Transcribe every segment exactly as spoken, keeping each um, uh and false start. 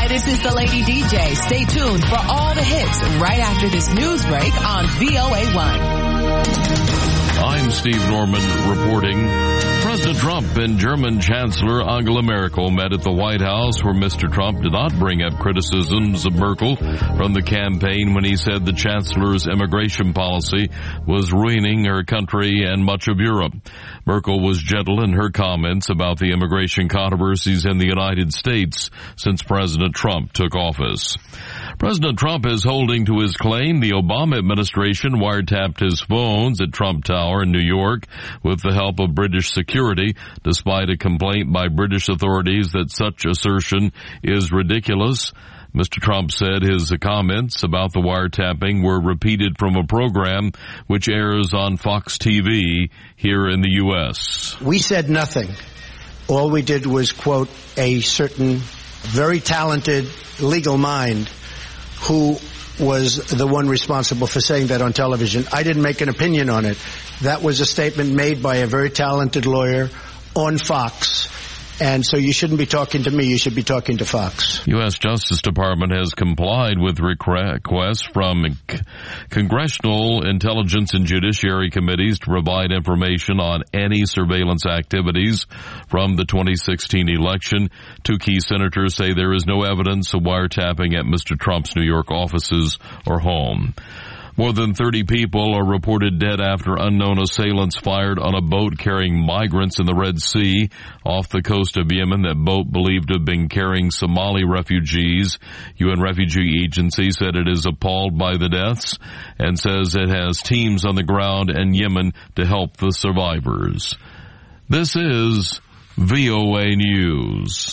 this is the Lady D J. Stay tuned for all the hits right after this news break on V O A one. I'm Steve Norman reporting. President Trump and German Chancellor Angela Merkel met at the White House, where Mister Trump did not bring up criticisms of Merkel from the campaign when he said the Chancellor's immigration policy was ruining her country and much of Europe. Merkel was gentle in her comments about the immigration controversies in the United States since President Trump took office. President Trump is holding to his claim the Obama administration wiretapped his phones at Trump Tower in New York with the help of British security, despite a complaint by British authorities that such assertion is ridiculous. Mister Trump said his comments about the wiretapping were repeated from a program which airs on Fox T V here in the U S. We said nothing. All we did was quote a certain very talented legal mind who was the one responsible for saying that on television. I didn't make an opinion on it. That was a statement made by a very talented lawyer on Fox. And so you shouldn't be talking to me, you should be talking to Fox. U S. Justice Department has complied with requests from c- Congressional Intelligence and Judiciary Committees to provide information on any surveillance activities from the twenty sixteen election. Two key senators say there is no evidence of wiretapping at Mister Trump's New York offices or home. More than thirty people are reported dead after unknown assailants fired on a boat carrying migrants in the Red Sea off the coast of Yemen. That boat believed to have been carrying Somali refugees. U N Refugee Agency said it is appalled by the deaths and says it has teams on the ground in Yemen to help the survivors. This is V O A News.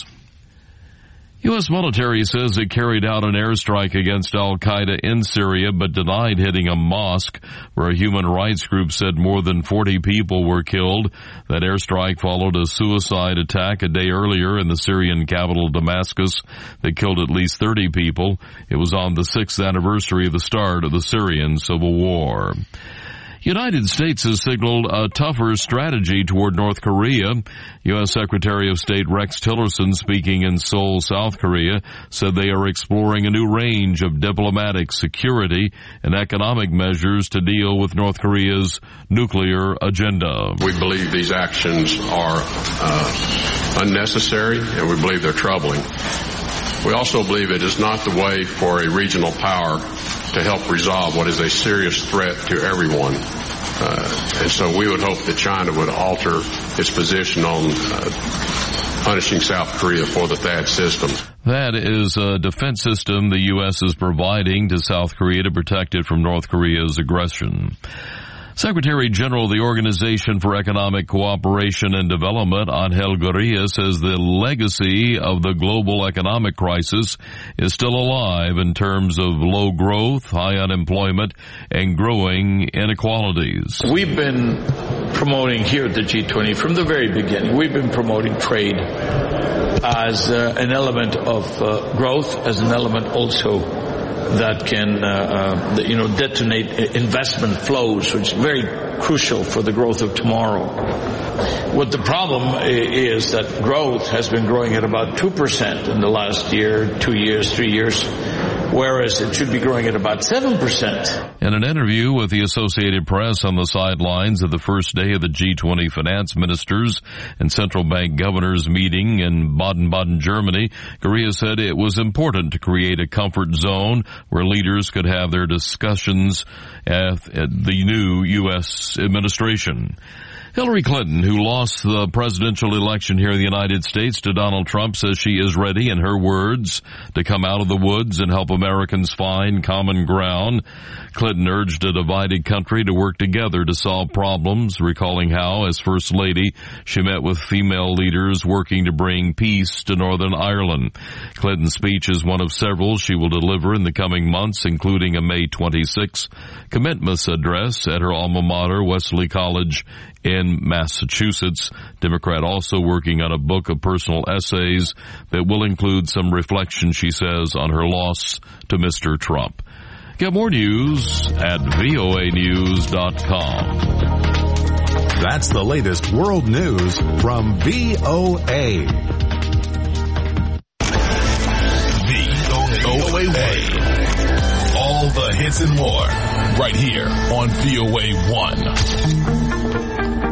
U S military says it carried out an airstrike against al-Qaeda in Syria but denied hitting a mosque where a human rights group said more than forty people were killed. That airstrike followed a suicide attack a day earlier in the Syrian capital Damascus that killed at least thirty people. It was on the sixth anniversary of the start of the Syrian civil war. United States has signaled a tougher strategy toward North Korea. U S. Secretary of State Rex Tillerson, speaking in Seoul, South Korea, said they are exploring a new range of diplomatic, security, and economic measures to deal with North Korea's nuclear agenda. We believe these actions are uh, unnecessary, and we believe they're troubling. We also believe it is not the way for a regional power to help resolve what is a serious threat to everyone. Uh, and so we would hope that China would alter its position on uh, punishing South Korea for the THAAD system. That is a defense system the U S is providing to South Korea to protect it from North Korea's aggression. Secretary General of the Organization for Economic Cooperation and Development, Angel Gurria, says the legacy of the global economic crisis is still alive in terms of low growth, high unemployment, and growing inequalities. We've been promoting here at the G twenty from the very beginning. We've been promoting trade as uh, an element of uh, growth, as an element also that can, uh, uh, you know, detonate investment flows, which is very crucial for the growth of tomorrow. What the problem is that growth has been growing at about two percent in the last year, two years, three years, whereas it should be growing at about seven percent. In an interview with the Associated Press on the sidelines of the first day of the G twenty finance ministers and central bank governors meeting in Baden-Baden, Germany, Gurria said it was important to create a comfort zone where leaders could have their discussions at, at the new U S administration. Hillary Clinton, who lost the presidential election here in the United States to Donald Trump, says she is ready, in her words, to come out of the woods and help Americans find common ground. Clinton urged a divided country to work together to solve problems, recalling how, as First Lady, she met with female leaders working to bring peace to Northern Ireland. Clinton's speech is one of several she will deliver in the coming months, including a May twenty-sixth commitments address at her alma mater, Wesley College in Massachusetts. Democrat also working on a book of personal essays that will include some reflection, she says, on her loss to Mister Trump. Get more news at V O A news dot com. That's the latest world news from V O A. V A one. All the hits and more right here on V O A one.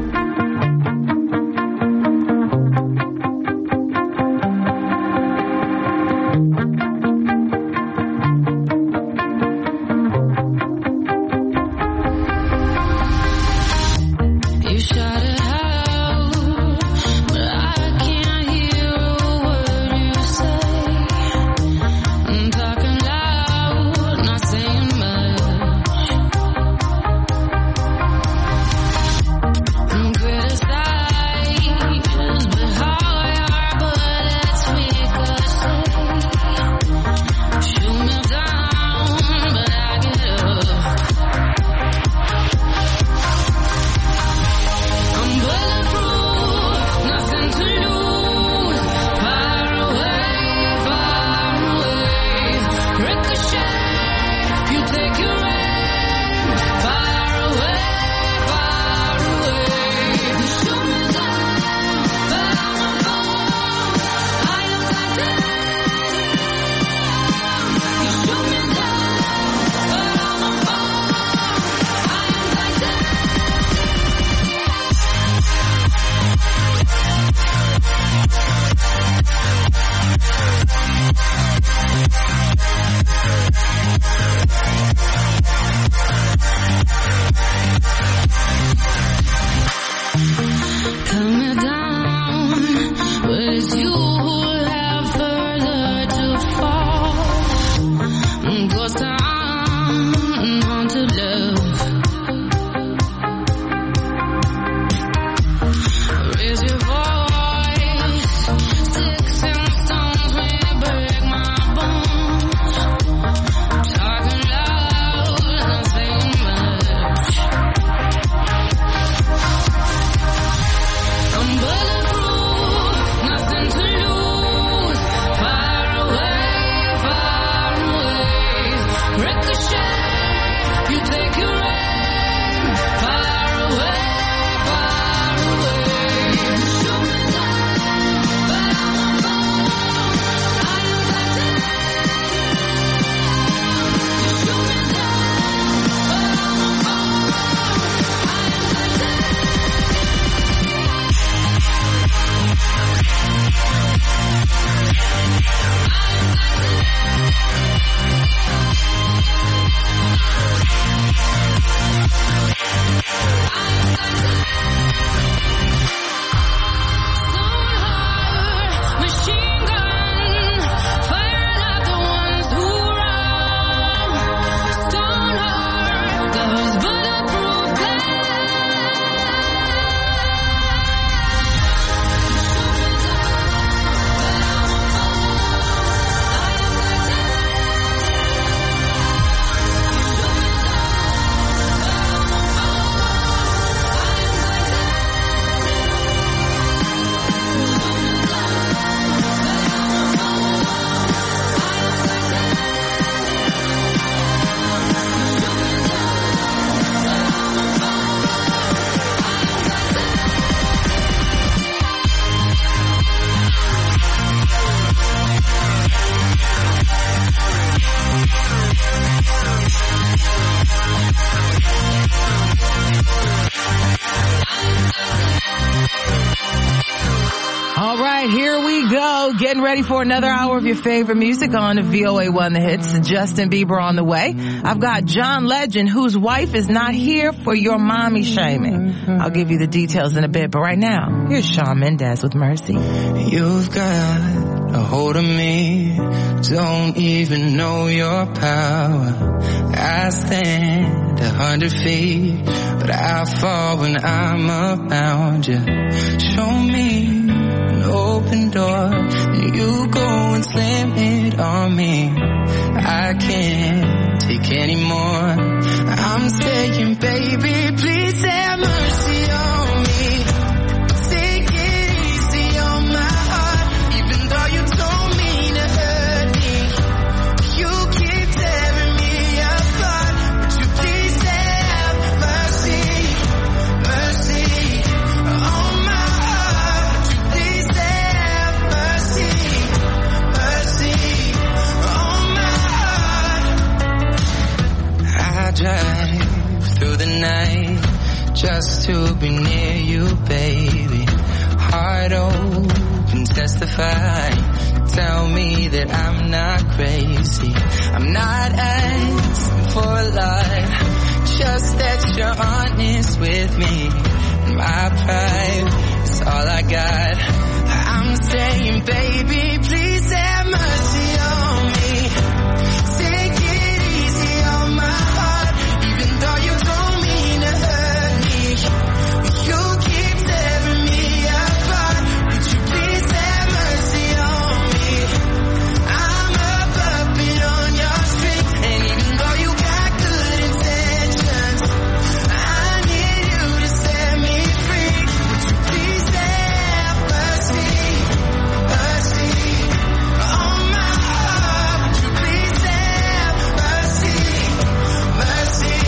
All right, here we go. Getting ready for another hour of your favorite music on the V O A one The Hits. Justin Bieber on the way. I've got John Legend, whose wife is not here for your mommy shaming. I'll give you the details in a bit, but right now, here's Shawn Mendes with Mercy. You've got a hold of me, don't even know your power. I stand a hundred feet, but I fall when I'm around you. Show me an open door, and you go and slam it on me. I can't take any more. I'm saying, baby, please have mercy on me. Take it easy on my heart, even though you don't mean to hurt me. You keep tearing me apart, but you please have mercy, mercy on my heart. You please have mercy, mercy on my heart. to be near you, baby. Heart open, testify. Tell me that I'm not crazy. I'm not asking for a lot, just that you're honest with me. My pride is all I got. I'm saying, baby, please have mercy on me. Take it easy on my heart, even though you don't mean to hurt me. You keep tearing me apart. Would you please have mercy on me? I'm a puppet on your string, and even though you got good intentions, I need you to set me free. Would you please have mercy, mercy on my heart? Would you please have mercy, mercy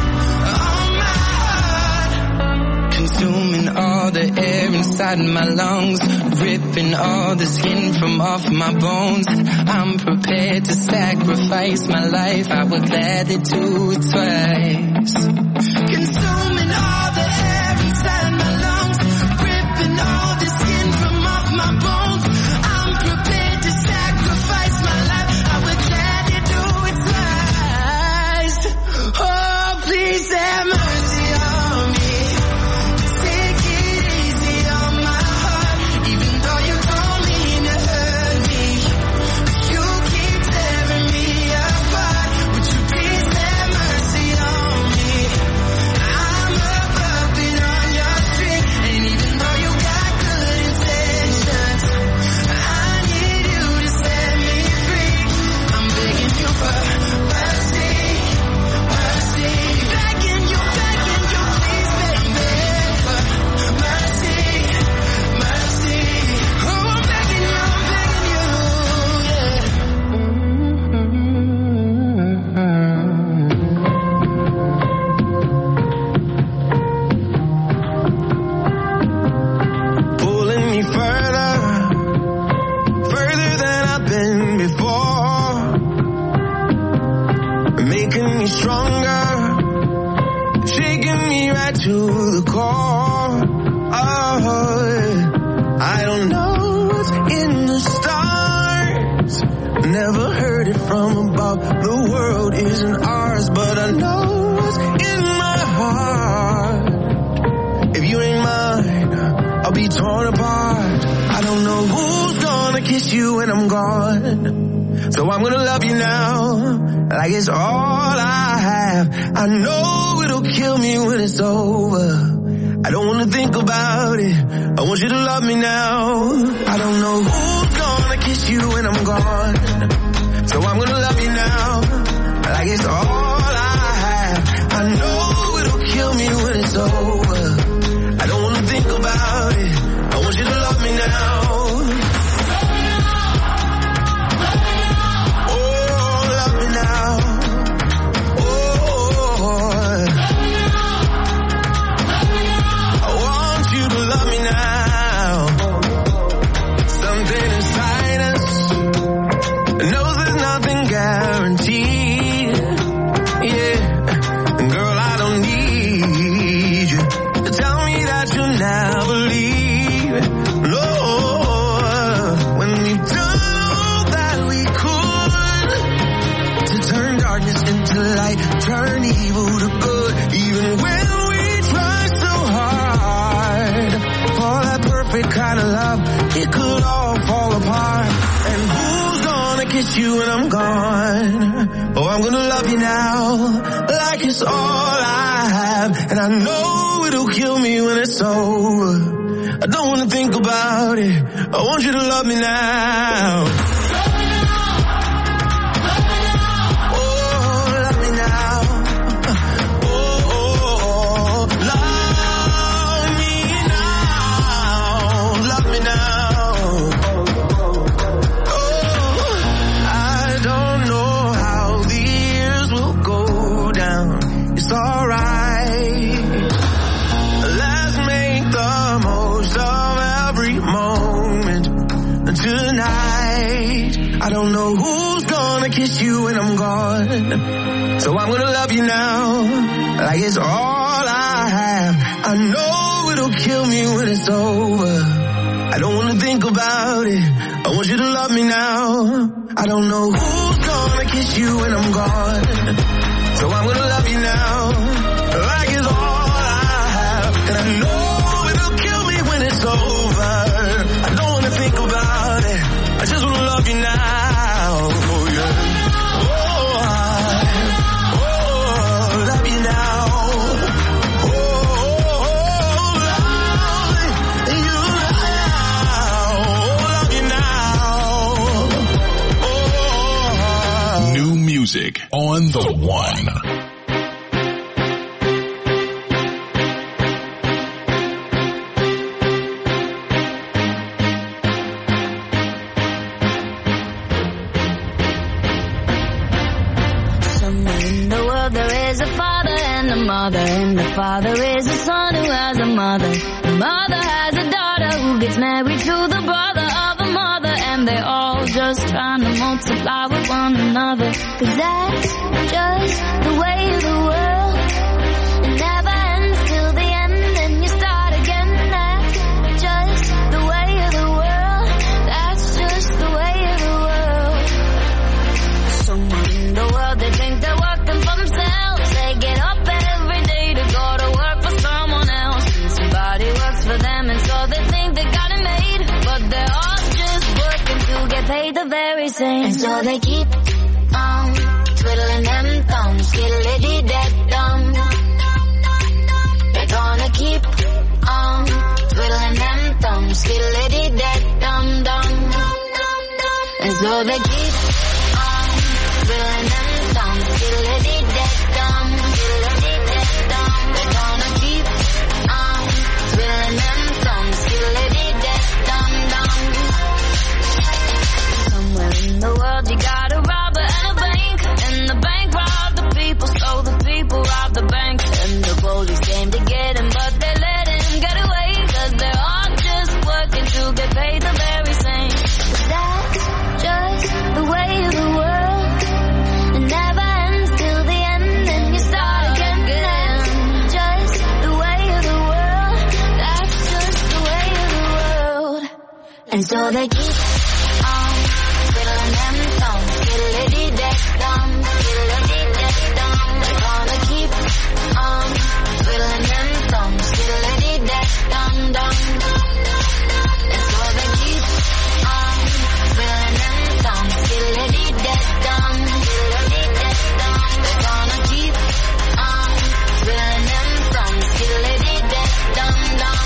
on my heart? Consuming all the air inside my lungs, ripping all the skin from off my bones. I'm prepared to sacrifice my life. I would gladly do it twice. Consuming all the air inside my lungs, ripping all the skin from off my bones. I'm prepared to sacrifice my life. I would gladly do it twice. Oh, please have mercy on me. Take it easy on my heart, even though you don't mean to hurt me. You keep tearing me apart. Would you please have mercy on me? I'm a puppet on your string, and even though you got good intentions, I need you to set me free. I'm begging you for mercy, mercy. Begging you, begging you, please, baby, for mercy, mercy. Oh, I'm begging you, I'm begging you, yeah. Pulling me further, further than I've been before, making me stronger, shaking me right to the core. Oh, I don't know what's in the stars, never heard it from above. The world isn't ours, but I know what's in my heart. If you ain't mine, I'll be torn apart. I don't know who's gonna kiss you when I'm gone, so I'm gonna love you now, like it's all I have. I know it'll kill me when it's over. I don't wanna think about it, I want you to love me now. I don't know who's gonna kiss you when I'm gone, so I'm gonna love you now, like it's all I have. I know it'll kill me when it's over. I don't wanna think about it, I want you to love me now. Oh, love me now. Oh, I want you to love me now. Something inside us knows there's nothing guaranteed. Yeah, girl, I don't need you to tell me that you'll never leave. No, when we've done all that we could to turn darkness into light, turn evil to good, even when we try so hard for that perfect kind of love, it could all fall apart. And who's gonna kiss you when I'm gone? Oh, I'm gonna love you now, like it's all I have. And I know it'll kill me when it's over. I don't wanna think about it, I want you to love me now. Oh, love me now. Oh, love me now. Love me now. Oh, I don't know how the years will go down. It's alright. Let's make the most of every moment tonight. I don't know who's gonna kiss you when I'm gone, so I'm gonna love you now, like it's all I have. I I know it'll kill me when it's over. I don't wanna think about it. I want you to love me now. I don't know who's gonna kiss you when I'm gone, so I'm gonna love you now. Like it's all I have. And I know it'll kill me when it's over. I don't wanna think about it. I just wanna love you now. Oh yeah. Oh, I, oh, love you now. Oh, oh, oh, love you now. Oh, love you now. Oh. New music on the one. And the father is a son who has a mother. The mother has a daughter who gets married to the brother of a mother. And they're all just trying to multiply with one another. Cause that's just the way of the world. It never ends till the end and you start again. That's just the way of the world. That's just the way of the world. Someone in the world, they think they're working for themselves. They get up every day to go to work for someone else. And somebody works for them and so they think they got it made. But they're all just working to get paid the very same. And so they keep on twiddling them thumbs, skiddly-dee-dee-dum. They're gonna keep on twiddling them thumbs, skiddly-dee-dee-dum-dum. And so they keep on twiddling them thumbs, skiddly-dee-dee-dum. They're gonna keep on twiddling them thumbs, skiddly-dee-dee-dum-dum. Somewhere in the world you got a robber and a bank, and the bank robbed the people, so the people robbed the bank. And the police came to get him, but they let him get away, cause they're all just working to get paid the very same. That's just the way of the world. It never ends till the end and you start again. That's just the way of the world. That's just the way of the world. And so they keep on twiddling them thumbs, skiddly-dee-dee-dum, skiddly-dee-dee-dum. They're gonna keep on twiddling them thumbs, skiddly-dee-dee-dum-dum. And so they keep on twiddling them thumbs, skiddly-dee-dee-dum, skiddly-dee-dee-dum. They're gonna keep on twiddling them thumbs, skiddly-dee-dee-dum-dum.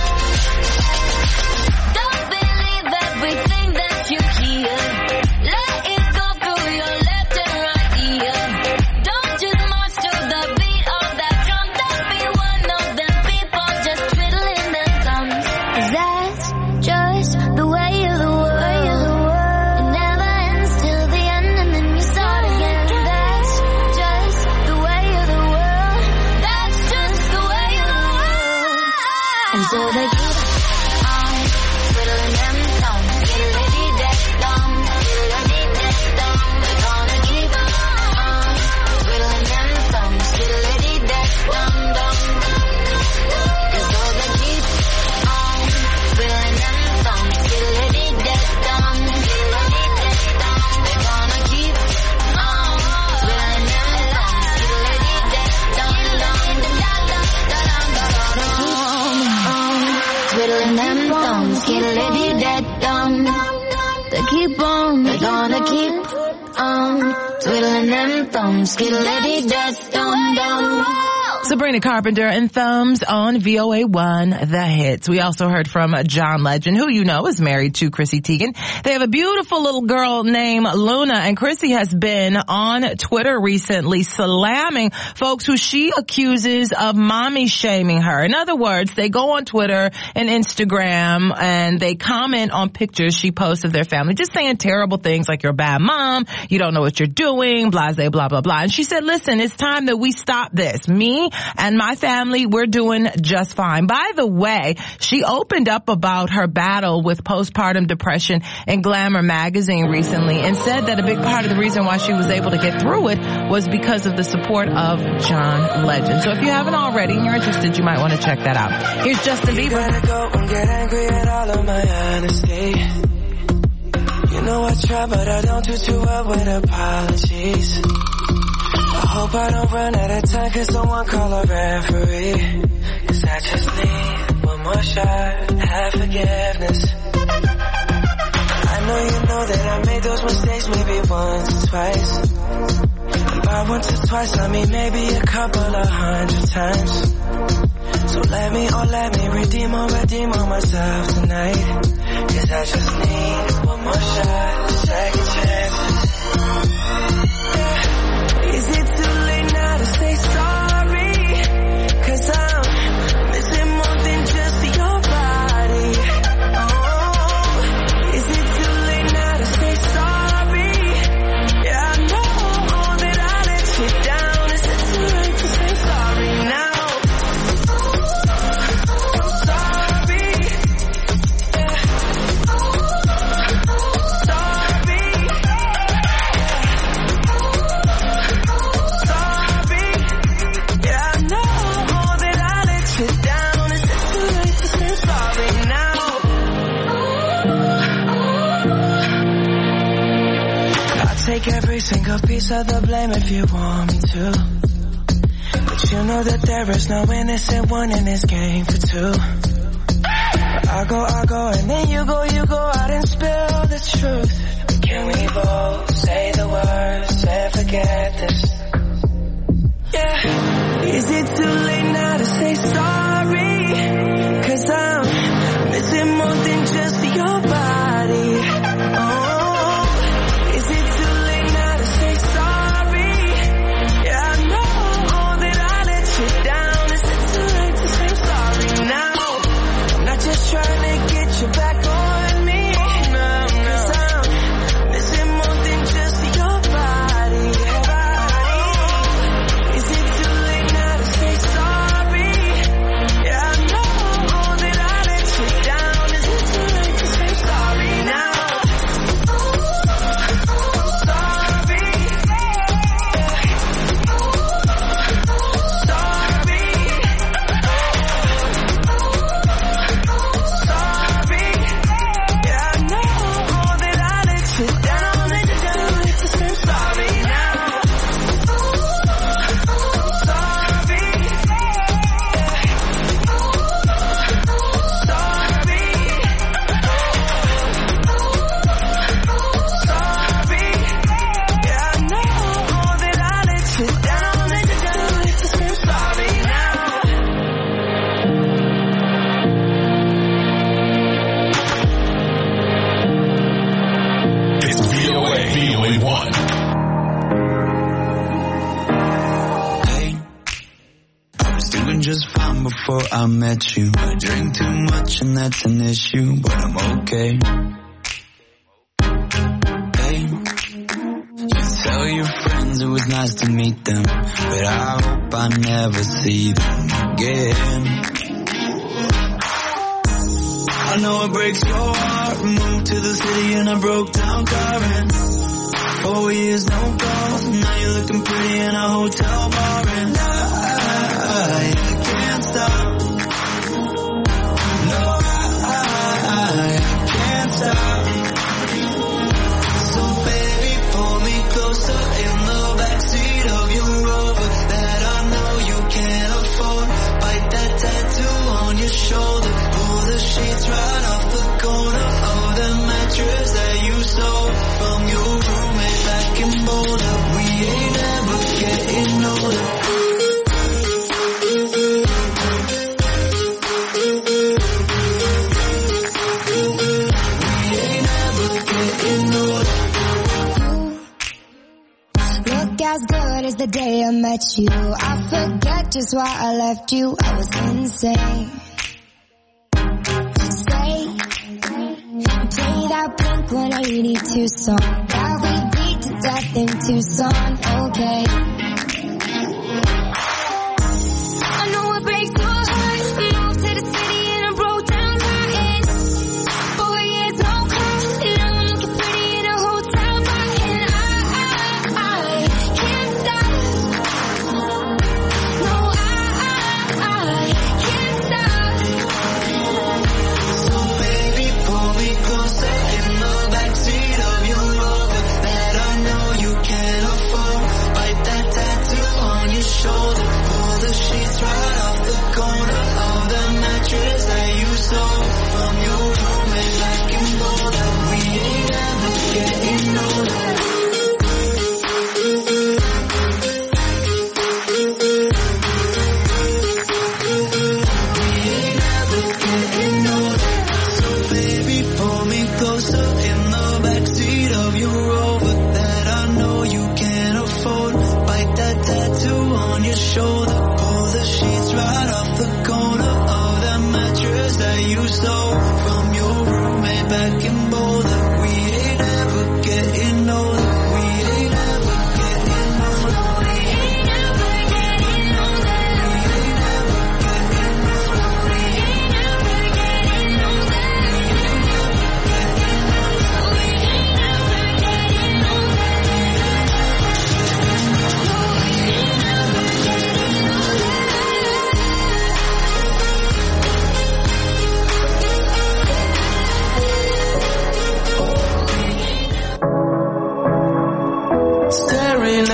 Don't believe everything that you hear. Let it go through your left and right ear. Don't just march to the beat of that drum. Don't be one of them people just twiddling their thumbs. 'Cause that's just the way of the world. It never ends till the end and then you start again. That's just the way of the world. That's just the way of the world. And so they keep on twiddling them thumbs, skiddly-dee-dee-dum, skiddly-dee-dee-dum. They're gonna keep on twiddling them thumbs, skiddly-dee-dee-dum-dum. And so they keep on twiddling them thumbs, skiddly-dee-dee-dum, skiddly-dee-dee-dum. They're gonna keep on twiddling them thumbs, skiddly-dee-dee-dum. Twiddling them thumbs, skiddly-dee-dee-dum. They keep on, they're gonna keep on twiddling them thumbs, skiddly-dee-dee-dum-dum. Sabrina Carpenter and Thumbs on V O A one, The Hits. We also heard from John Legend, who you know is married to Chrissy Teigen. They have a beautiful little girl named Luna, and Chrissy has been on Twitter recently slamming folks who she accuses of mommy shaming her. In other words, they go on Twitter and Instagram and they comment on pictures she posts of their family, just saying terrible things like you're a bad mom, you don't know what you're doing, blah, blah, blah, blah, blah. And she said, listen, it's time that we stop this. Me, and my family, we're doing just fine. By the way, she opened up about her battle with postpartum depression in Glamour magazine recently and said that a big part of the reason why she was able to get through it was because of the support of John Legend. So if you haven't already and you're interested, you might want to check that out. Here's Justin Bieber. You gotta go and get angry at all of my honesty. You know I try, but I don't do too well with apologies. I hope I don't run out of time, cause someone call a referee. Cause I just need one more shot, have forgiveness. I know you know that I made those mistakes maybe once or twice. And by once or twice, I mean maybe a couple of hundred times. So let me, oh let me redeem or redeem on myself tonight. Cause I just need one more shot, second chances. Yeah. Is it too late now to say sorry? Cause I'm missing more than just your body. Oh, is it too late now to say sorry? Yeah, I know that I let you down. Is it too late to say sorry now? Take every single piece of the blame if you want me to. But you know that there is no innocent one in this game for two. But I go, I go, and then you go, you go out and spill the truth. But can we both say the words and forget this? Yeah. Is it too late now to say sorry? Cause I'm missing more than just your body. Oh. Trying to get you back on me, no, no. Cause I'm missing more than just your body. Is it too late now to say sorry? Yeah, I know that I let you down. Is it too late to say sorry now? Before I met you, I drink too much and that's an issue, but I'm okay. Hey, you tell your friends it was nice to meet them, but I hope I never see them again. I know it breaks your heart, moved to the city and I broke down crying. Four years, no calls, now you're looking pretty in a hotel bar and I, I can't stop. No, I, I can't stop. So baby, pull me closer in the backseat of your Rover that I know you can't afford. Bite that tattoo on your shoulder. Pull the sheets right off the corner of the mattress that you stole from your roommate back in Boulder. We ain't ever getting older. As good as the day I met you, I forget just why I left you. I was insane. Stay, play that Blink one eighty-two song that we beat to death in Tucson. Okay.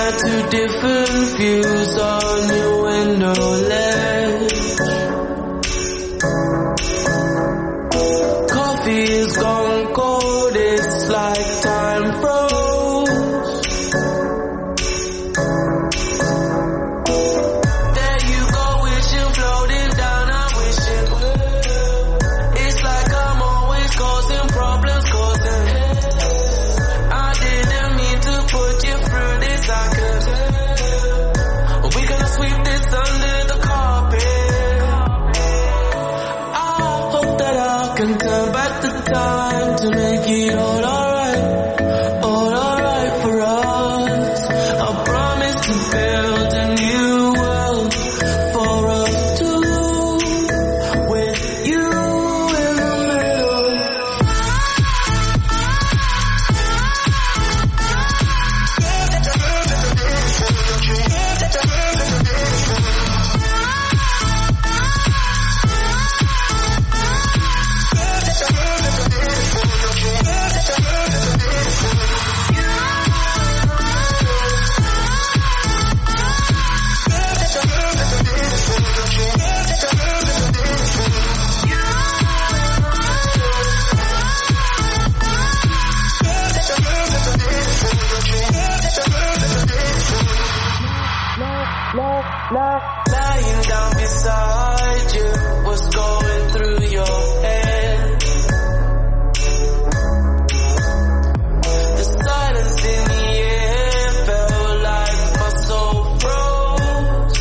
at two different views on your window ledge. Coffee is gone cold, it's like time froze. There you go, wishing, floating down, I'm wishing. It's like I'm always causing problems, causing. I didn't mean to put you through this, I could. We're gonna sweep this under the carpet. I hope that I can turn back the time to make it all alright, all alright for us. I promise to build a new world for us two, with you in the middle. Lying down beside you, what's going through your head? The silence in the air felt like my soul froze.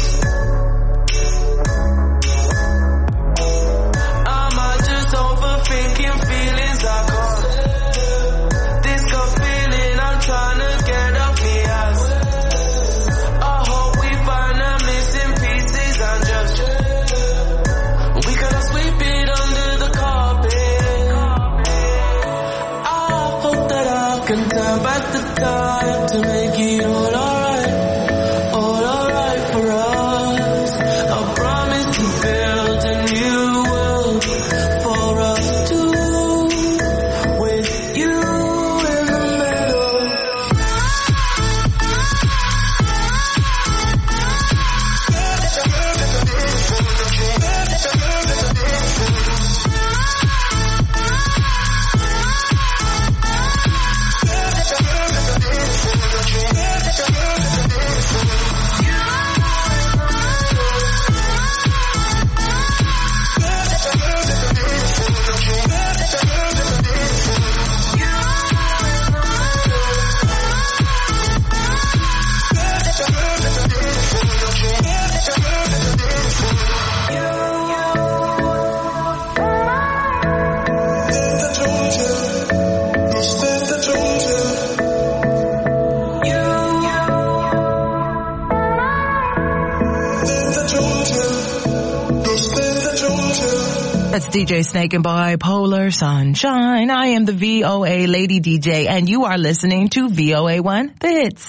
Am I just overthinking feelings I can't? This gut feeling I'm trying to get off me ass. I hope we find a missing pieces and just we gonna sweep it under the carpet. I hope that I can turn back the time to make it all alright, all alright for us. I promise to build a new world for us two, with you in the middle. That's D J Snake and Bipolar Sunshine. I am the V O A Lady D J, and you are listening to V O A one, The Hits.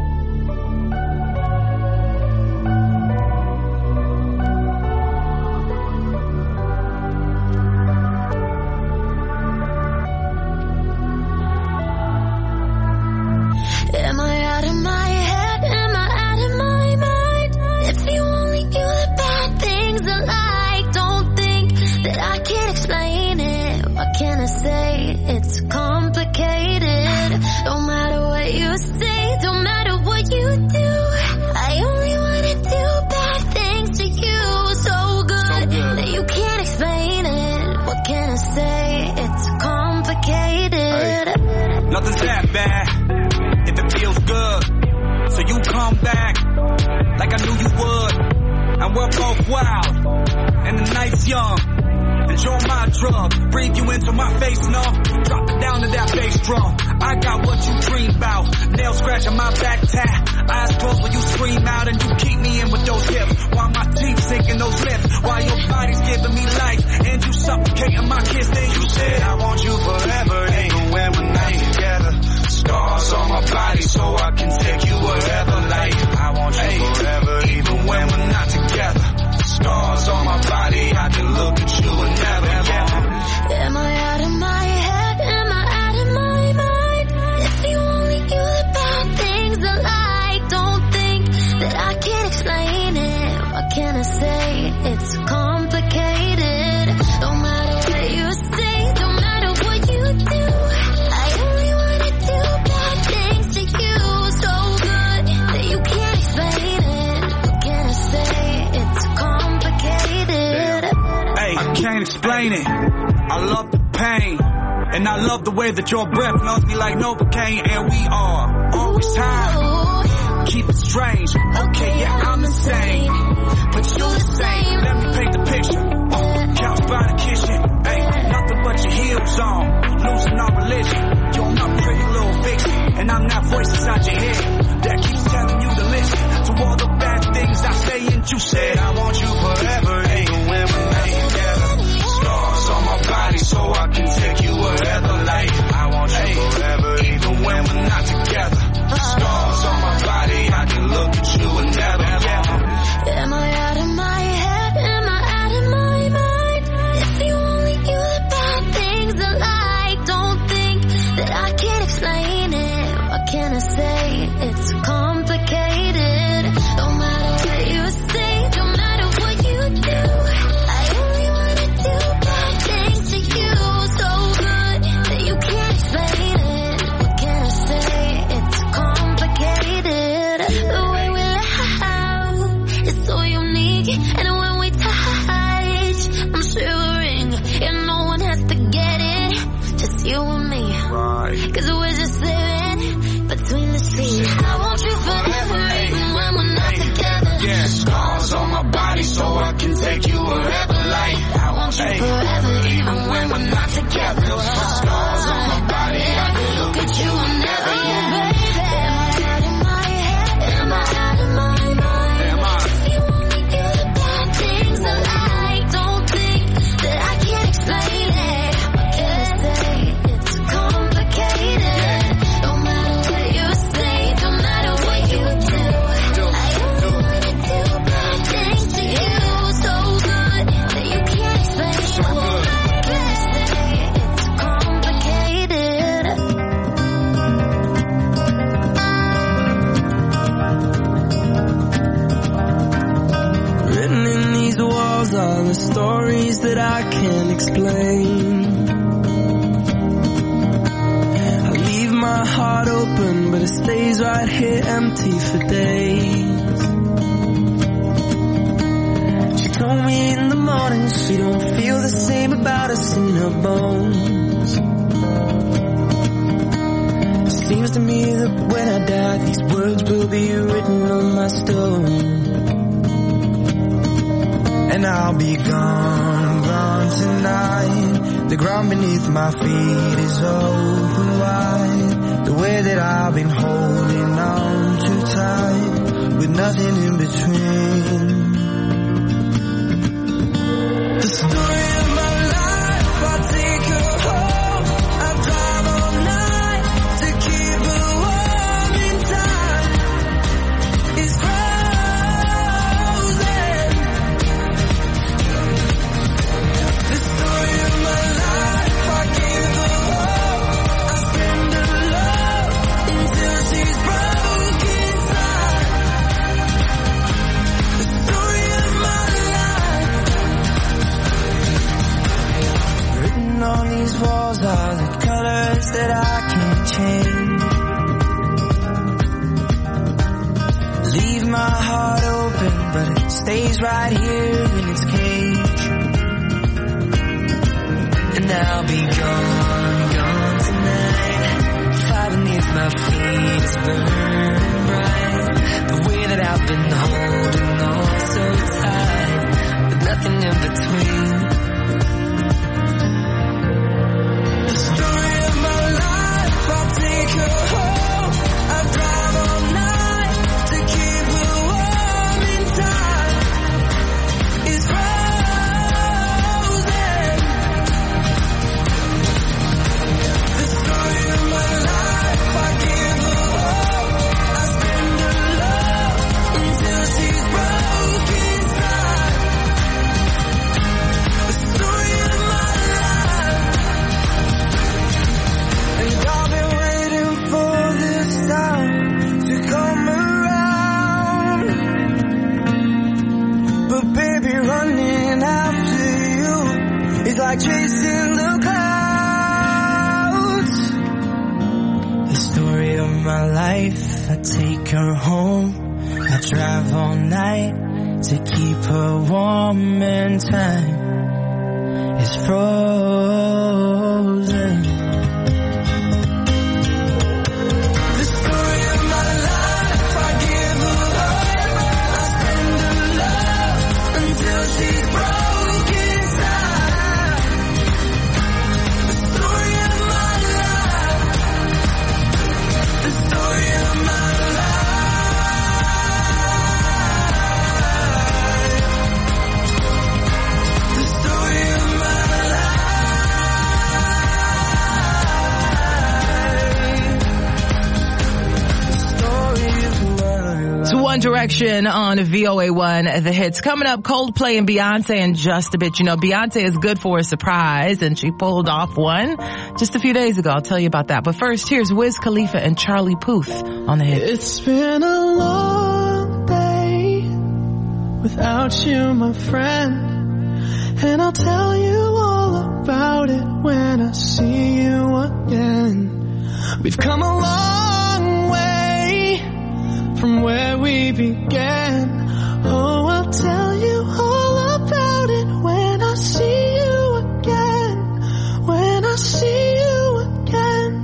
Am I out of my head? Am I out of my mind? If you only knew the bad things I like, don't think that I can explain it. What can I say? It's complicated. No matter what you say, don't matter what you do, I only wanna do bad things to you. So good, that you can't explain it. What can I say? It's complicated. Hey, nothing's that bad if it feels good. So you come back like I knew you would. And we're both wild and the night's young. Enjoy my drug, breathe you into my face, no. Drop it down to that bass drum. I got what you dream about. Nail scratching my back tat. Eyes closed when you scream out and you keep me in with those hips. While my teeth sinking those lips. While your body's giving me life and you suffocating my kiss. Then you said I want you forever, even when we're not together. Scars on my body so I can take you wherever. Like I want you hey, forever, even when we're not together. Scars on my body, I can look at you and never, never. Am I out of my head? Am I out of my mind? If you only knew the explain it. I love the pain, and I love the way that your breath numbs me like Novocaine. And we are always time. Keep it strange. Okay, yeah, I'm insane, but you the same. Let me paint the picture. Uh, couch by the kitchen. Ain't nothing but your heels on. Losing our religion. You're my pretty little vixen, and I'm that voice inside your head that keeps telling you to listen to all the bad things I say. And you said I want you forever, even when we're not together. Scars on my body so I can take you wherever. Like I want you forever, even when we're not together. Scars on my body, I can look at you and never. Am I out of my head? Am I out of my mind? It's the only you that bad things I like. Don't think that I can explain it. What can I say? It's complicated. No matter what you say, no matter what you do, I only wanna do bad things to you. So good that you can't explain it. What can I say? It's complicated. The way we laugh is so unique, and when we touch, I'm shivering, and no one has to get it, just you and me. Cause we're just living between the seas. I want you forever, even when we're not together. Yeah, scars on my body so I can take you wherever. Like I want you forever, even when we're not together. Scars on my body, I can look at you and never. Oh, baby, am I out of my head? Am I out of my mind? Am I? If you only do the bad things I like, don't think that I can't explain it. What can I say? It's complicated. No matter what you say, no matter what you do, I only wanna do bad things to you. So good that you can't explain it. What can I say? It's complicated. Written in these walls are the stories that I can't explain. I leave my heart open, but it stays right here empty for days. She told me in the morning she don't feel the same about us in her bones. Seems to me that when I die, these words will be written on my stone. And I'll be gone, gone tonight. The ground beneath my feet is open wide. The way that I've been holding on too tight, with nothing in between. The story of my life, I'll take her home. I'll drive all night to keep her warm in time. It's on these walls are the colors that I can't change. Leave my heart open, but it stays right here in its cage. And I'll be gone, gone tonight. Fire beneath my feet is burning bright. The way that I've been holding on so tight, with nothing in between. Like chasing the clouds. The story of my life, I take her home. I drive all night to keep her warm in time. is frozen. The story of my life, I give her love, I spend her love until she's broke inside. The story of my life, the story of my life. One Direction on V O A one, the hits. Coming up, Coldplay and Beyonce in just a bit. You know, Beyonce is good for a surprise, and she pulled off one just a few days ago. I'll tell you about that. But first, here's Wiz Khalifa and Charlie Puth on the hits. It's been a long day without you, my friend, and I'll tell you all about it when I see you again. We've come a long way from where we began. Oh, I'll tell you all about it when I see you again. When I see you again.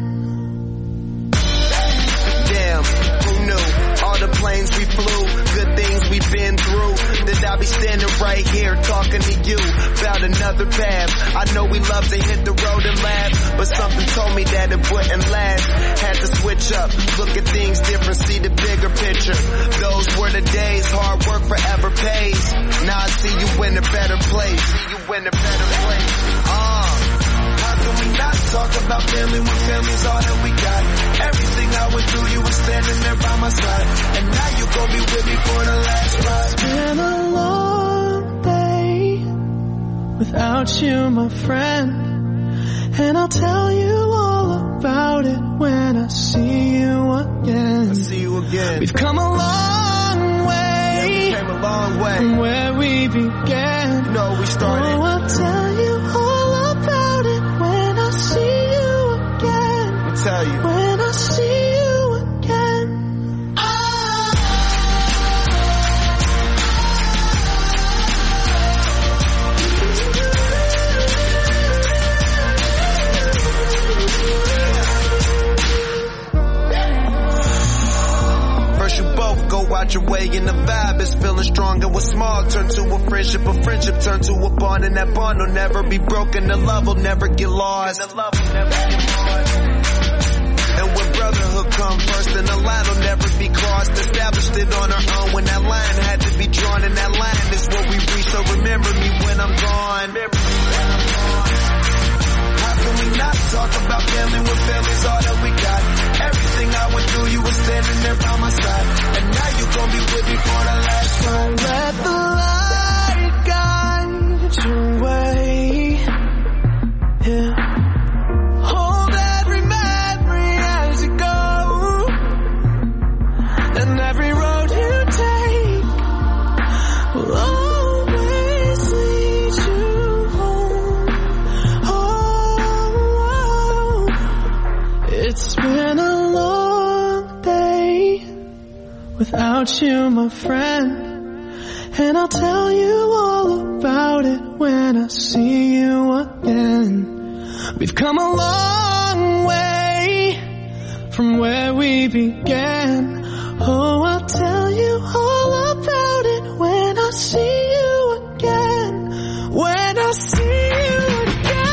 Damn, who knew? All the planes we flew, good things we've been through. That I'll be standing right here talking to you about another path. I know we love to hit the road and laugh, but something told me that it wouldn't last. Had to switch up, look at things different, see the bigger picture. Those were the days, hard work forever pays. Now I see you in a better place. See you in a better place. Uh, how can we not talk about family when family's all that we got? Everything I went through, you were standing there by my side, and now you gon' be with me for the last ride. It's been a long day without you, my friend, and I'll tell you all about it when I see you again. I see you again. We've come a long way, yeah, we came a long way from where we began. You know, we started. Oh, I'll tell you all about it when I see you again. I'll tell you. When I see you again. Go out your way and the vibe is feeling strong, and what's small turn to a friendship, a friendship turn to a bond, and that bond will never be broken, the love will never get lost, and the love will never get lost. And when brotherhood come first, then the line will never be crossed. Established it on our own when that line had to be drawn, and that line is what we reach, so remember me when I'm gone. How can we not talk about family when family's all that we got? Everything I went through, you were standing there by my side, and now you gon' be with me for the last time. Let the light guide your way. Yeah. Hold every memory as you go, and every road you take will always lead you home. Oh, it's been a long day without you, my friend, and I'll tell you all about it when I see you again. We've come a long way from where we began. Oh, I'll tell you all about it when I see you again. When I see you again.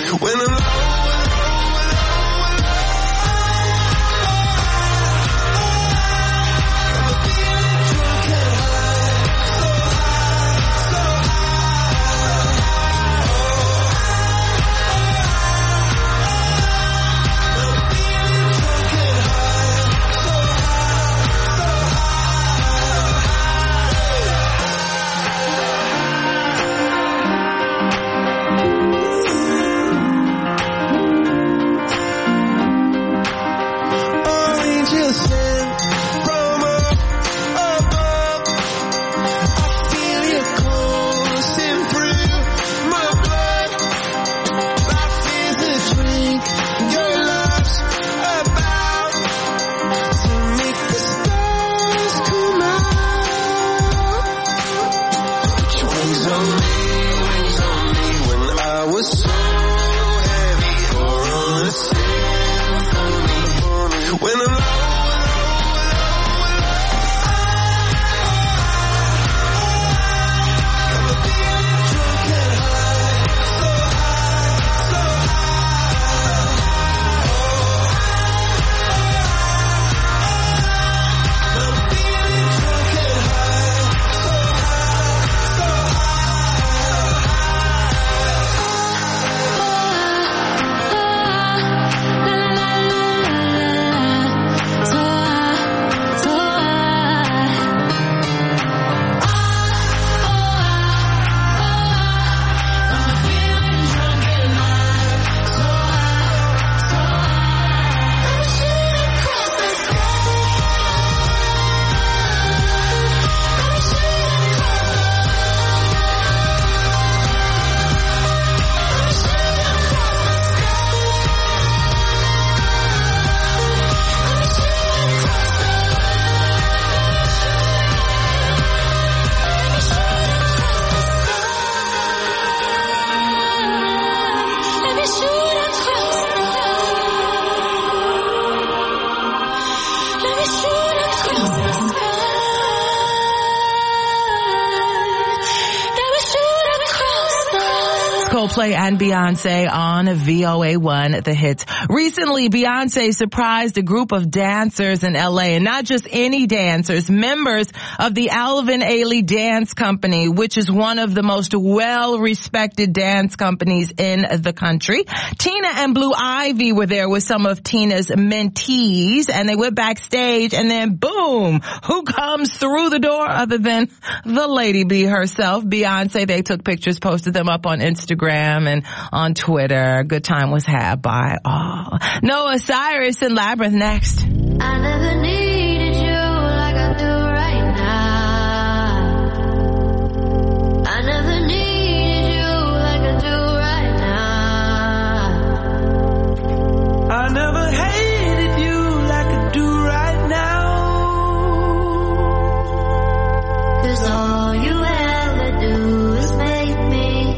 When I'm Coldplay and Beyonce on V O A one, The Hits. Recently, Beyonce surprised a group of dancers in L A, and not just any dancers, members of the Alvin Ailey Dance Company, which is one of the most well-respected dance companies in the country. Tina and Blue Ivy were there with some of Tina's mentees, and they went backstage, and then boom, who comes through the door other than the Lady B herself, Beyonce. They took pictures, posted them up on Instagram and on Twitter. Good time was had by all. Noah Cyrus and Labyrinth next. I never needed you like I do right now. I never needed you like I do right now. I never hated you like I do right now. 'Cause all you ever do is make me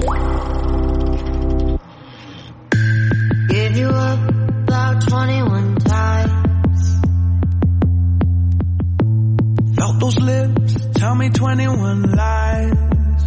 give you up about twenty-one times. Felt those lips tell me twenty-one lies.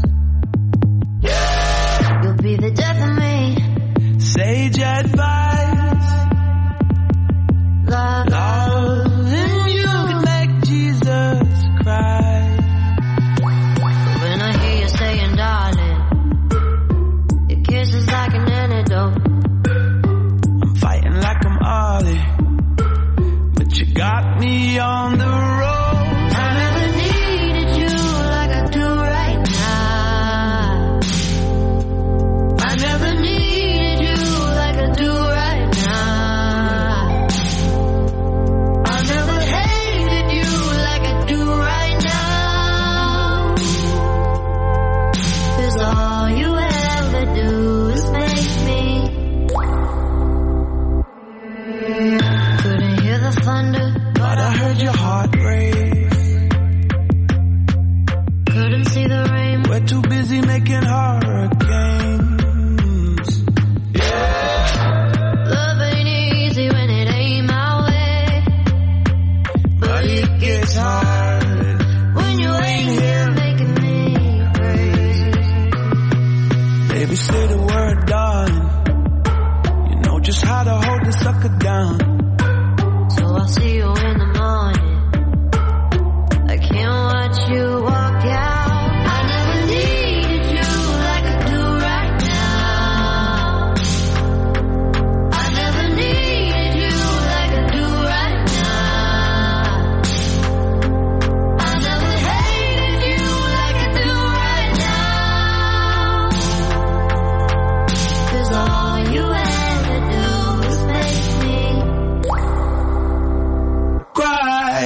You'll be the death of me. Sage advice. Love, Loving you can make Jesus cry. when I hear you saying darling, your kiss is like an antidote. I'm fighting like I'm Ollie, but you got me on the road. I never needed you like I do right now. I never needed you like I do right now. I never hated you like I do right now. 'Cause all you ever do is make me. Couldn't hear the thunder, But I heard your heart down. So I'll see you in the morning. I can't watch you walk out. I never needed you like I do right now. I never needed you like I do right now. I never hated you like I do right now. 'Cause all you ever do is make me Cry.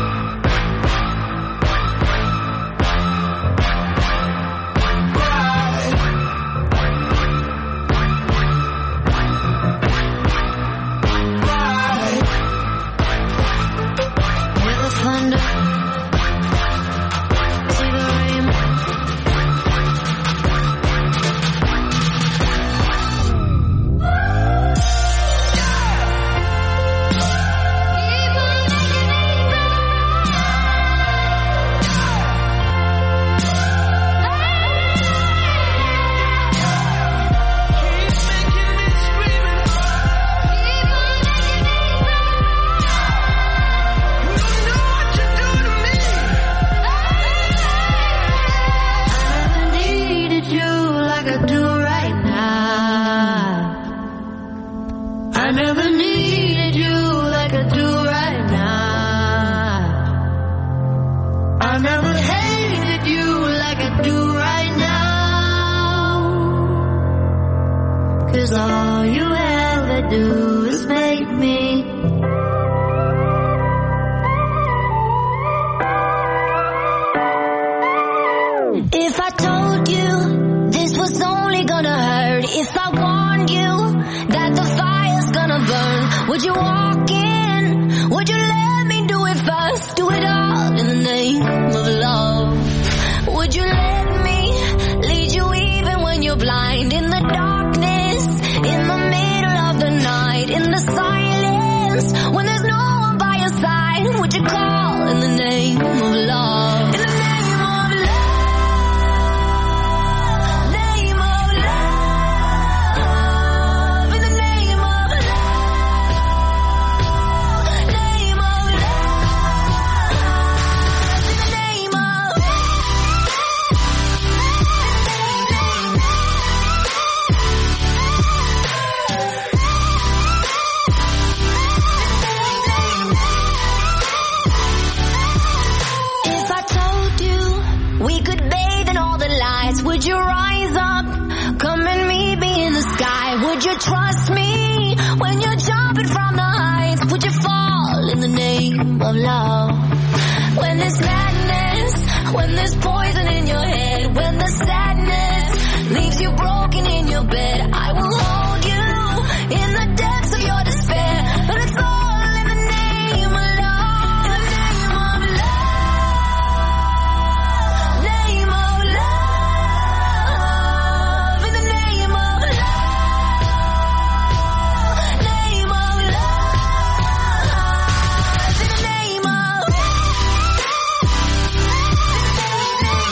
hear the thunder, see the rain. I never needed you like I do right now. I never hated you like I do right now. 'Cause all you ever do is make me If I told you this was only gonna hurt, if I warned you that the fire's gonna burn, would you walk in? Would you let me do it first? Do it all in the name of love. Would you let me lead you even when you're blind? In the darkness, in the middle of the night, in the silence, when there's no one by your side, would you call in the name of love? In the name of love. Name of love. In the name of love. Name of love. In the name of If I told you we could bathe in all the lights, would you rise up? Come and meet me in the sky. Would you trust me when you're jumping from the heights? Would you fall in the name of love? When there's madness, when there's poison in your head, when the sadness leaves you broken in your bed, I will hold you in the depths of your despair. But it's all in the name of love. In the name of love. Name of love. In the name of love. Name of love. In the name of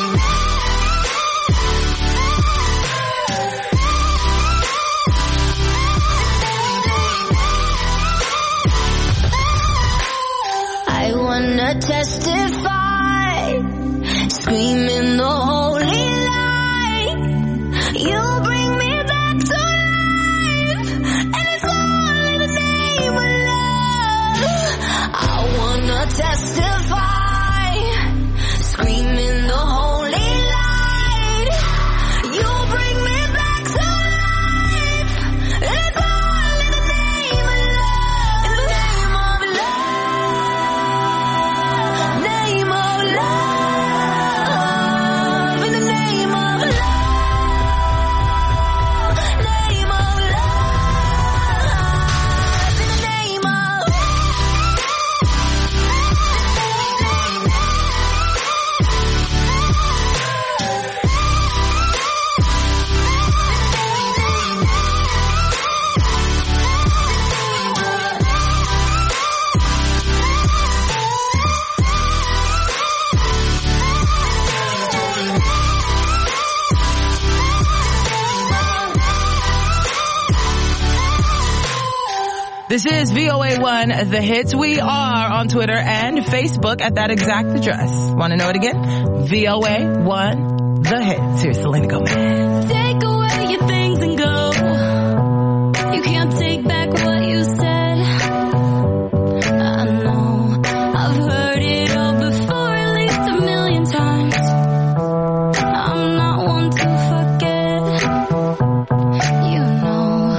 This is V O A one, The Hits. We are on Twitter and Facebook at that exact address. Want to know it again? V O A one, The Hits. Here's Selena Gomez. Take away your things and go. You can't take back what you said. I know I've heard it all before, at least a million times. I'm not one to forget. You know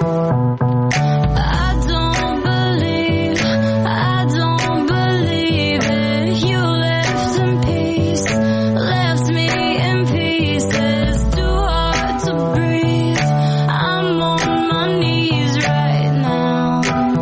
I don't believe, I don't believe it. You left in peace, left me in pieces. Too hard to breathe. I'm on my knees right now.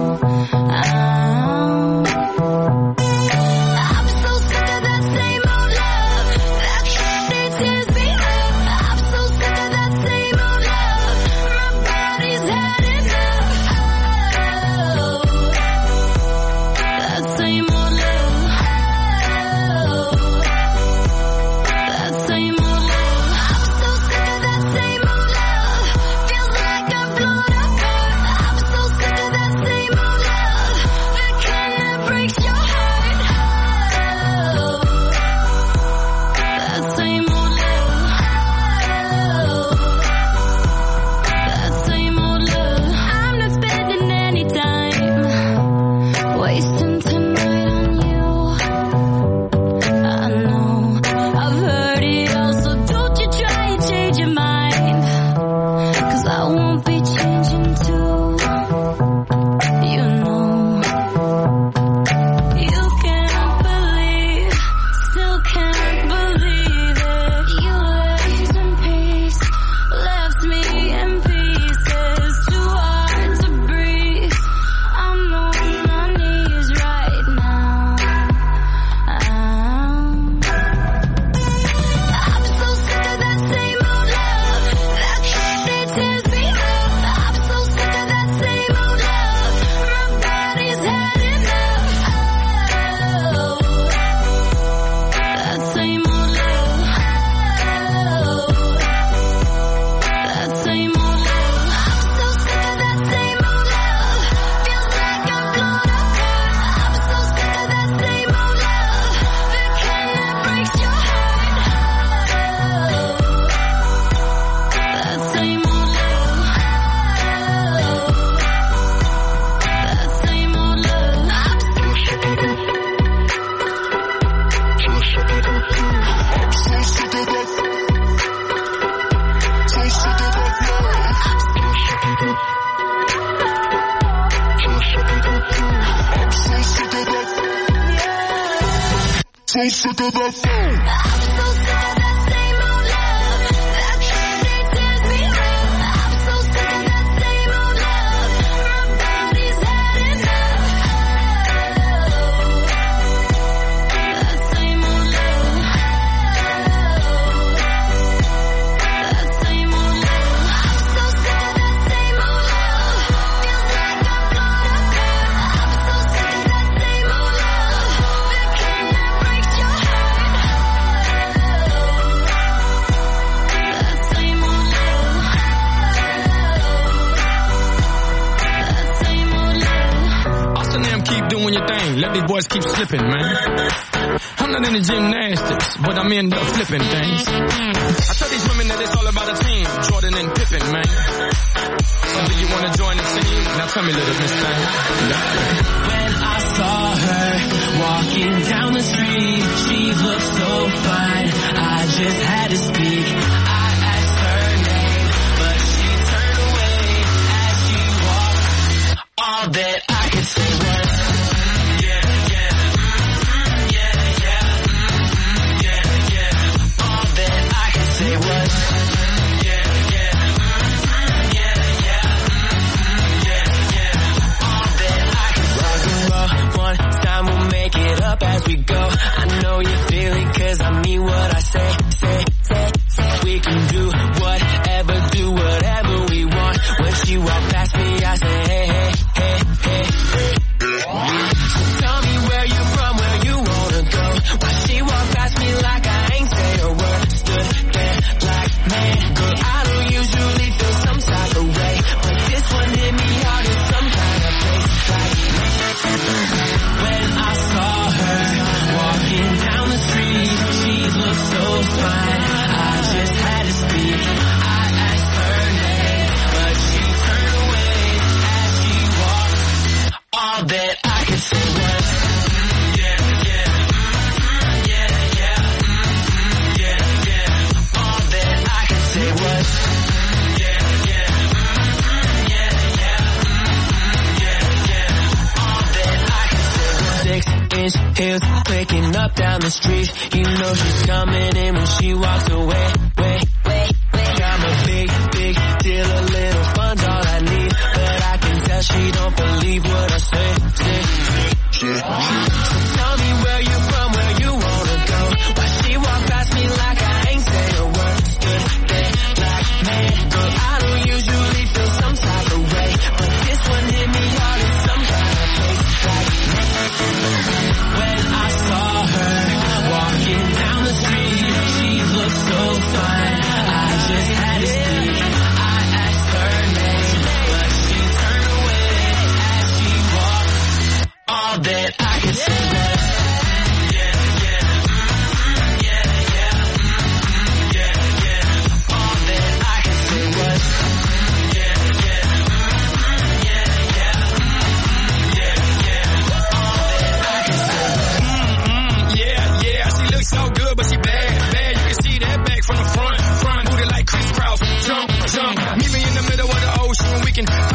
I'm, I'm so sick of that same old love. That candy tears me up. I'm so sick of that same old love. My body's had enough. Oh, that same old love. Oh, that same old love. I'm so sick of that same old love. Feels like I've blown up. I'm so sick of that same old love. The kind that breaks your heart. Oh, that same old love. That same old love. I'm not spending any time wasting tonight on you. I know I've heard it all, so don't you try and change your mind, 'cause I won't be changing too. You know you can't believe, still can't believe it. You left in peace, left me in pieces. Too hard to breathe. I'm on my knees right now. I'm, I'm so sick of that same old love. That candy tears me up. I'm so sick of that same old love. My body's had enough. Oh, that same old love. Oh, that same old love. I'm so sick of that same old love. Feels like I've blown up. I'm so sick of that same old love. The kind that breaks your heart. That same old love. That same old love. I'm so sick of that. So sick of that. So sick of that. So sick of that. So sick of that. So sick of that. So sick of that. I'm so sick of that same old love. That candy tears me up. I'm so sick of that same old love. My body's had enough. That same old love. That same old love. I'm so sick of that same old love. Feels like I've blown up. I'm so sick of that same old love. The kind that breaks your heart. That same old love. That same old love. Austin them keep doing your thing. Let these boys keep slipping, man. I'm not into gymnastics, but I'm into flipping things. I tell these women that it's all about a team. Jordan and Pippen, man. So do you want to join the team? Now tell me, little Miss Thing. When I saw her walking down the street, she looked so fine, I just had to speak. I asked her name, but she turned away as she walked. All that I could say was, yeah, yeah, yeah, yeah, yeah, yeah. All that I could say was, yeah, yeah, yeah, yeah, yeah, yeah. All that I could rock and roll. One time we'll make it up as we go. I know you feel it 'cause I mean what I say, say, say, say. We can do whatever, do whatever we want. When she walk past me, I say, hey, hey, hey, hey, hey. Tell me where you from, where you wanna go. Why she walk past me like I ain't say a word. Stood there like, man, girl, I don't usually feel some type of way, but this one hit me hard in some kind of place. heels clicking up down the street. You know she's coming in when she walks away. Wait, wait, wait. I'm a big, big deal. A little fun's all I need, but I can tell she don't believe what I say. Say, yeah. So tell me where you from, where you wanna go. Why she walk past me like I ain't say a word. Stood there like, man, girl, I don't usually feel some type of way, but this one hit me hard in some kind of place. Like, when I saw her walking down the street, she looked so fine, I just had to see. I asked her name, but she turned away as she walked. All that I could say was, yeah, yeah, mm, yeah, yeah, mm, yeah, yeah. All that I could say was, yeah, yeah, mm, yeah, yeah, mm, yeah, yeah. All that I could say was, Mm-mm, yeah, yeah, she looks so good, but she bad, bad. You can see that back from the front, front booty like crisscross. Jump, jump, meet me in the middle of the ocean. We can